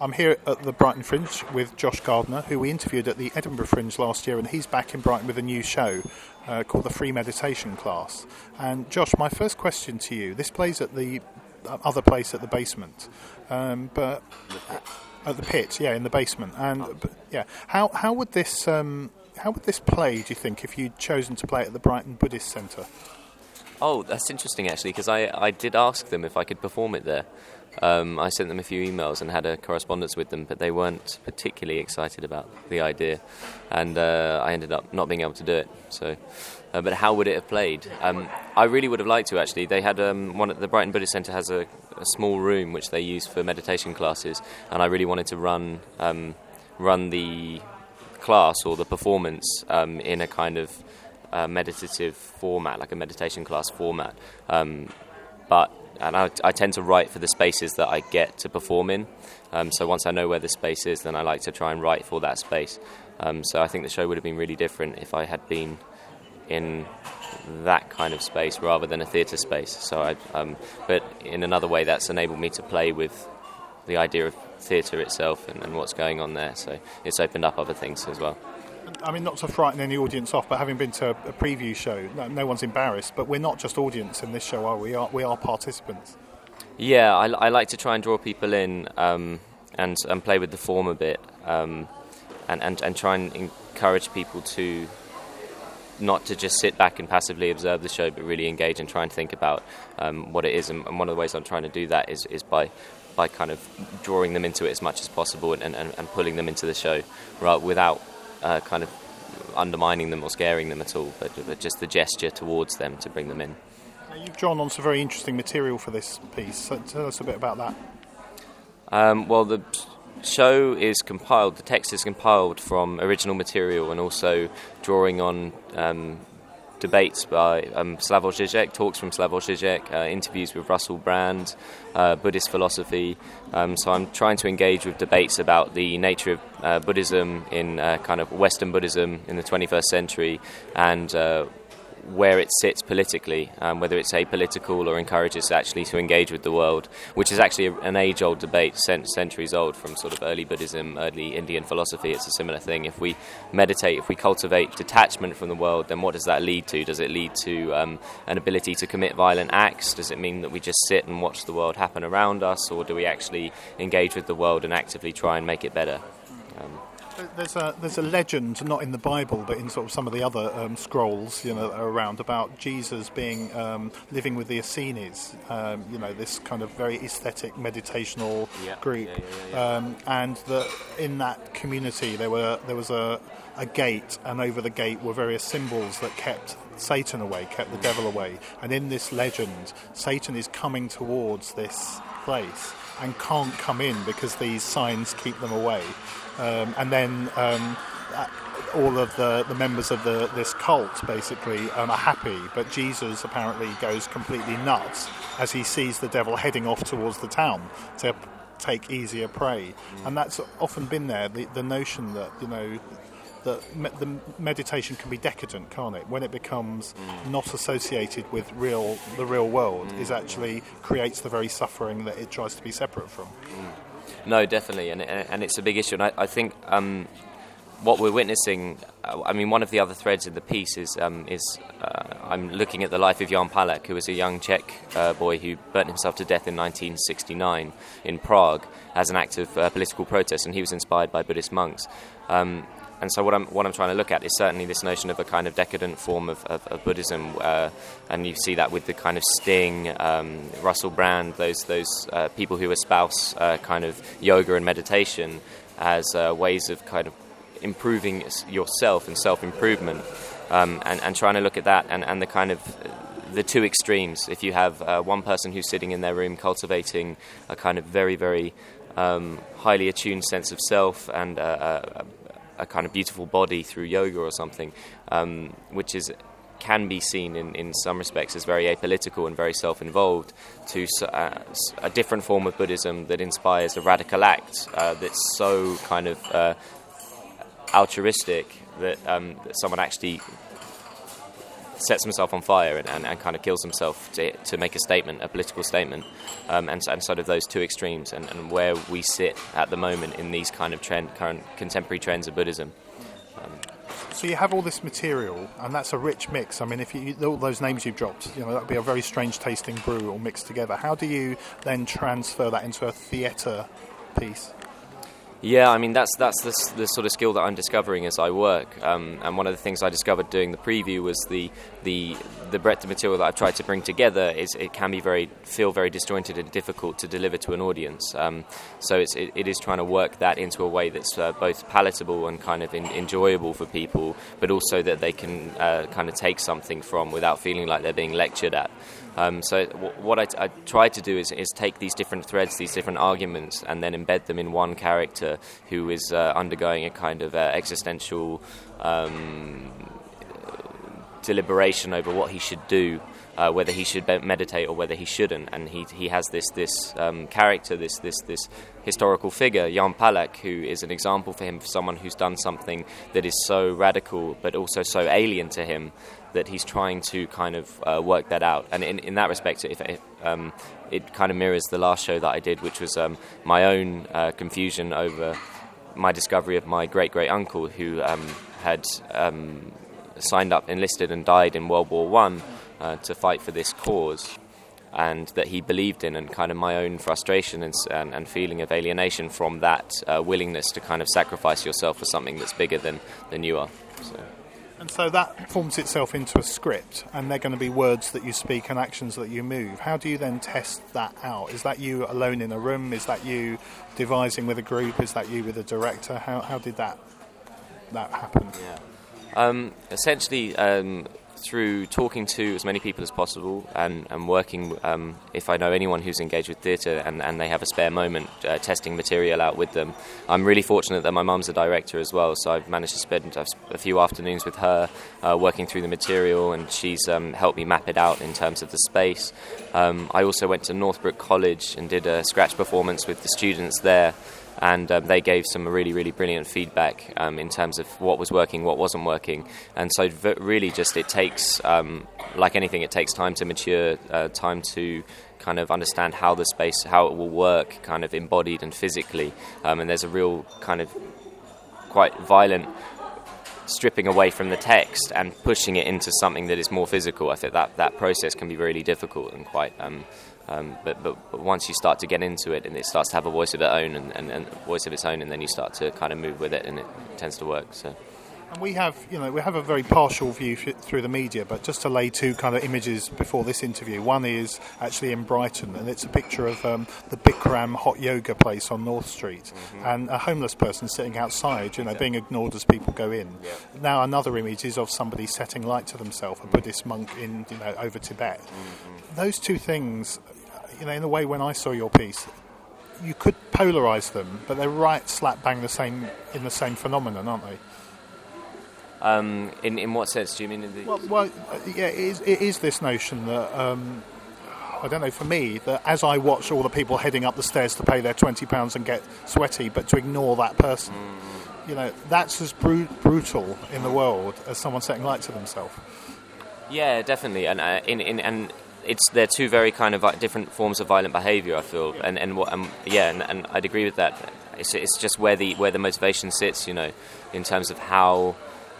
I'm here at the Brighton Fringe with Josh Gardner, who we interviewed at the Edinburgh Fringe last year, and he's back in Brighton with a new show called the Free Meditation Class. And Josh, my first question to you, this plays at the other place at the basement, but at the pit, in the basement. And how would this play, do you think, if you'd chosen to play at the Brighton Buddhist Centre? Oh, that's interesting, actually, because I did ask them if I could perform it there. I sent them a few emails and had a correspondence with them, but they weren't particularly excited about the idea, and I ended up not being able to do it. So, but how would it have played? I really would have liked to, actually. They had the Brighton Buddhist Centre has a small room which they use for meditation classes, and I really wanted to run the class or the performance in a kind of meditative format, like a meditation class format. And I tend to write for the spaces that I get to perform in. So once I know where the space is, then I like to try and write for that space. So I think the show would have been really different if I had been in that kind of space rather than a theatre space. So but in another way, that's enabled me to play with the idea of theatre itself and what's going on there. So it's opened up other things as well. I mean, not to frighten any audience off, but having been to a preview show, no one's embarrassed, but we're not just audience in this show, are we? We are participants. Yeah, I like to try and draw people in and play with the form a bit, and try and encourage people to not to just sit back and passively observe the show, but really engage and try and think about what it is. And one of the ways I'm trying to do that is by kind of drawing them into it as much as possible and pulling them into the show, right, without kind of undermining them or scaring them at all, but just the gesture towards them to bring them in. Now, you've drawn on some very interesting material for this piece, so tell us a bit about that. Well, the show is compiled, the text is compiled from original material and also drawing on debates by Slavoj Žižek, talks from Slavoj Žižek, interviews with Russell Brand, Buddhist philosophy. So I'm trying to engage with debates about the nature of Buddhism in kind of Western Buddhism in the 21st century and where it sits politically, whether it's apolitical or encourages actually to engage with the world, which is actually an age-old debate, centuries old, from sort of early Buddhism, early Indian philosophy. It's a similar thing. If we meditate, if we cultivate detachment from the world, then what does that lead to? Does it lead to an ability to commit violent acts? Does it mean that we just sit and watch the world happen around us, or do we actually engage with the world and actively try and make it better? There's a legend, not in the Bible, but in sort of some of the other scrolls, around about Jesus being living with the Essenes, this kind of very aesthetic meditational group, and that in that community there was a gate, and over the gate were various symbols that kept Satan away, kept the devil away. And in this legend, Satan is coming towards this place and can't come in because these signs keep them away. And then all of the members of this cult basically are happy, but Jesus apparently goes completely nuts as he sees the devil heading off towards the town to take easier prey. And that's often been there, the notion that, the meditation can be decadent, can't it? When it becomes not associated with the real world, is actually creates the very suffering that it tries to be separate from. No, definitely, and it's a big issue. And I think what we're witnessing, one of the other threads in the piece is I'm looking at the life of Jan Palach, who was a young Czech boy who burnt himself to death in 1969 in Prague as an act of political protest, and he was inspired by Buddhist monks. And so what I'm trying to look at is certainly this notion of a kind of decadent form of Buddhism, and you see that with the kind of Sting, Russell Brand, those people who espouse kind of yoga and meditation as ways of kind of improving yourself and self-improvement, and trying to look at that and the kind of the two extremes. If you have one person who's sitting in their room cultivating a kind of very, very highly attuned sense of self and a kind of beautiful body through yoga or something, which can be seen in some respects as very apolitical and very self-involved, to a different form of Buddhism that inspires a radical act that's so kind of altruistic that someone actually sets himself on fire and kind of kills himself to make a statement, a political statement, and sort of those two extremes, and where we sit at the moment in these kind of current contemporary trends of Buddhism. So you have all this material, and that's a rich mix. I mean, if you all those names you've dropped, that would be a very strange tasting brew all mixed together. How do you then transfer that into a theatre piece? Yeah, I mean that's the sort of skill that I'm discovering as I work, and one of the things I discovered doing the preview was the breadth of material that I've tried to bring together is it can be feel very disjointed and difficult to deliver to an audience. So it is trying to work that into a way that's both palatable and kind of enjoyable for people, but also that they can kind of take something from without feeling like they're being lectured at. So what I try to do is take these different threads, these different arguments, and then embed them in one character who is undergoing a kind of existential deliberation over what he should do, whether he should meditate or whether he shouldn't. And he has this character, this historical figure, Jan Palach, who is an example for him, for someone who's done something that is so radical but also so alien to him, that he's trying to kind of work that out. And in that respect, it kind of mirrors the last show that I did, which was my own confusion over my discovery of my great-great-uncle, who had signed up, enlisted and died in World War I to fight for this cause, and that he believed in, and kind of my own frustration and feeling of alienation from that willingness to kind of sacrifice yourself for something that's bigger than you are. And so that forms itself into a script, and they're going to be words that you speak and actions that you move. How do you then test that out? Is that you alone in a room? Is that you devising with a group? Is that you with a director? How did that happen? Yeah. Essentially, through talking to as many people as possible and working, if I know anyone who's engaged with theatre and they have a spare moment, testing material out with them. I'm really fortunate that my mum's a director as well, so I've managed to spend a few afternoons with her working through the material, and she's helped me map it out in terms of the space. I also went to Northbrook College and did a scratch performance with the students there, and they gave some really, really brilliant feedback in terms of what was working, what wasn't working. And so really just it takes, like anything, it takes time to mature, time to kind of understand how the space, how it will work, kind of embodied and physically. And there's a real kind of quite violent stripping away from the text and pushing it into something that is more physical. I think that process can be really difficult and quite... But once you start to get into it, and it starts to have a voice of its own, and voice of its own, and then you start to kind of move with it, and it tends to work. So, and we have a very partial view through the media, but just to lay two kind of images before this interview. One is actually in Brighton, and it's a picture of the Bikram hot yoga place on North Street, and a homeless person sitting outside, being ignored as people go in. Yeah. Now another image is of somebody setting light to themselves, a Buddhist monk in over Tibet. Those two things. In a way, when I saw your piece, you could polarise them, but they're right slap bang in the same phenomenon, aren't they? In what sense do you mean? It is this notion that I don't know. For me, that as I watch all the people heading up the stairs to pay their £20 and get sweaty, but to ignore that person, that's as brutal in the world as someone setting light to themselves. Yeah, definitely, and they're two very kind of different forms of violent behaviour, I feel, and I'd agree with that. It's just where the motivation sits, in terms of how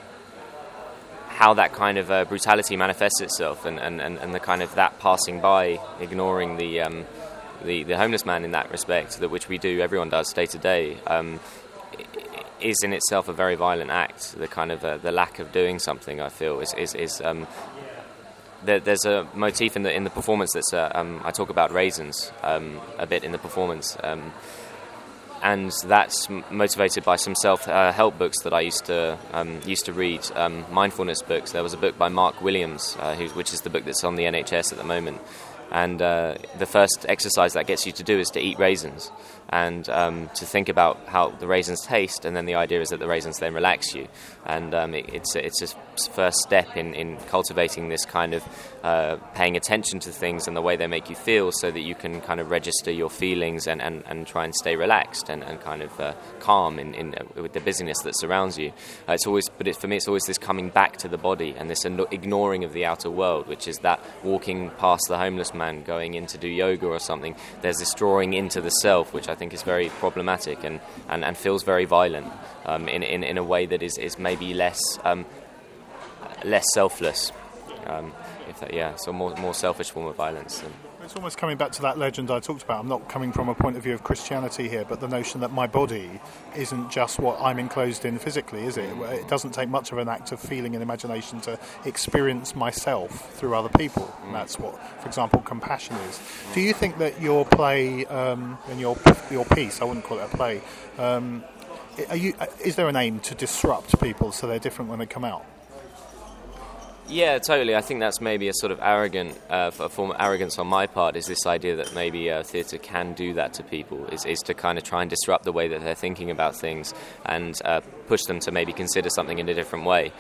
that kind of brutality manifests itself, and the kind of that passing by, ignoring the homeless man in that respect, which we do, everyone does day to day, is in itself a very violent act. The kind of the lack of doing something, I feel, is there's a motif in the performance that's I talk about raisins a bit in the performance, and that's motivated by some self-help books that I used to read, mindfulness books. There was a book by Mark Williams, which is the book that's on the NHS at the moment. And the first exercise that gets you to do is to eat raisins. and to think about how the raisins taste, and then the idea is that the raisins then relax you, and it's a first step in cultivating this kind of paying attention to things and the way they make you feel, so that you can kind of register your feelings and try and stay relaxed and kind of calm in with the busyness that surrounds you. For me it's always this coming back to the body and this ignoring of the outer world, which is that walking past the homeless man going in to do yoga or something. There's this drawing into the self, which I think is very problematic and feels very violent in a way that is maybe less selfless. So more selfish form of violence. It's almost coming back to that legend I talked about. I'm not coming from a point of view of Christianity here, but the notion that my body isn't just what I'm enclosed in physically, is it? It doesn't take much of an act of feeling and imagination to experience myself through other people. And that's what, for example, compassion is. Do you think that your play and your piece, I wouldn't call it a play, is there an aim to disrupt people so they're different when they come out? Yeah, totally. I think that's maybe a sort of a form of arrogance on my part, is this idea that maybe theatre can do that to people, is to kind of try and disrupt the way that they're thinking about things and push them to maybe consider something in a different way.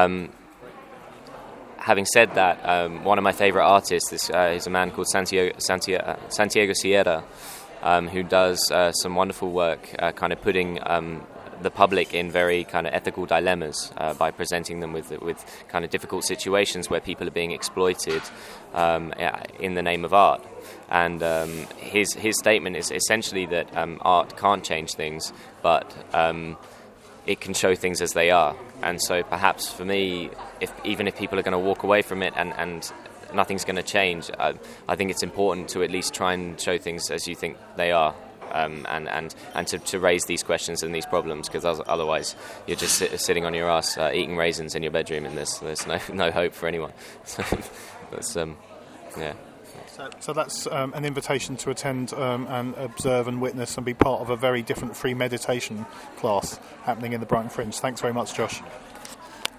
Having said that, one of my favourite artists is a man called Santiago Sierra, who does some wonderful work kind of putting the public in very kind of ethical dilemmas by presenting them with kind of difficult situations where people are being exploited in the name of art. And his statement is essentially that art can't change things, but it can show things as they are. And so perhaps for me, even if people are going to walk away from it and nothing's going to change, I think it's important to at least try and show things as you think they are. And to raise these questions and these problems, because otherwise you're just sitting on your ass eating raisins in your bedroom, and there's no hope for anyone. So that's yeah. So that's an invitation to attend and observe and witness and be part of a very different free meditation class happening in the Brighton Fringe. Thanks very much, Josh.